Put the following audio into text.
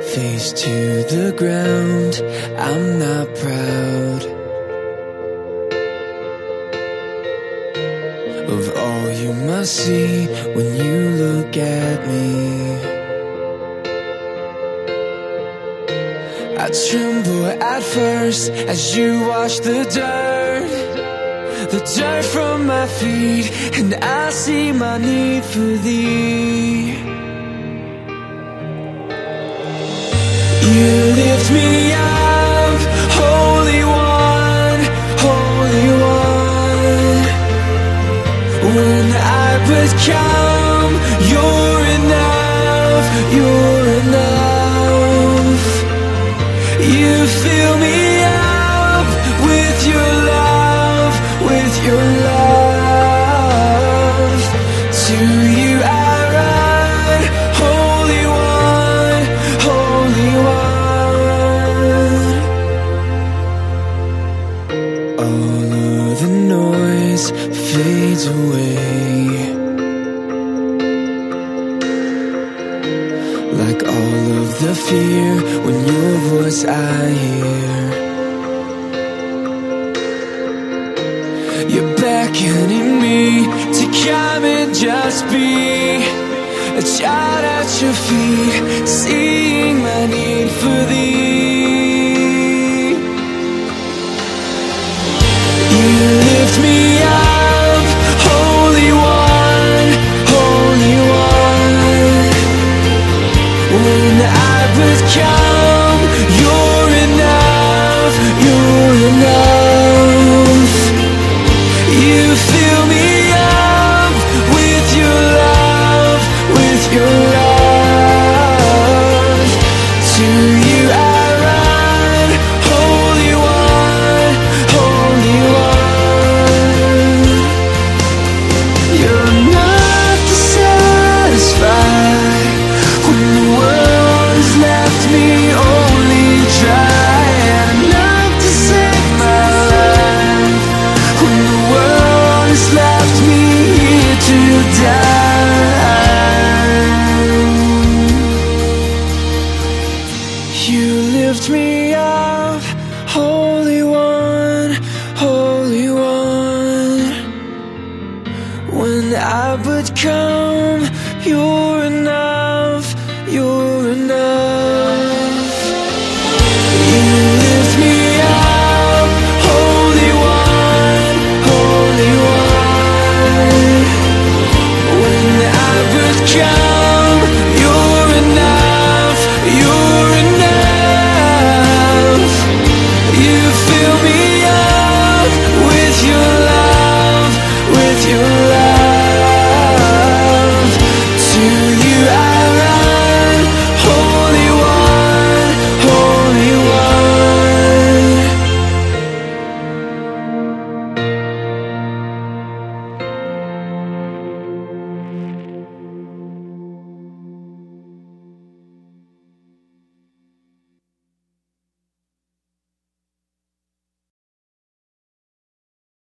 face to the ground. I'm not proud of all you must see when you look at me. I tremble at first as you wash the dirt from my feet, and I see my need for thee. You lift me up, Holy One, Holy One. When I become, you're enough, you're enough. You fill me up with your love, with your love. To you I run, Holy One, Holy One. All of the noise fades away, like all of the fear when your voice I hear. You're beckoning me to come and just be a child at your feet, seeing my need for thee. You lift me up, Holy One, Holy One. When I become, you're enough, you're enough. You fill me up with your love, with your love. To you I run, Holy One, Holy One. You're enough to satisfy when the world has left me only dry, and enough to save my life when the world has left me here to die. You lift me up, Holy One, Holy One. When I become, you're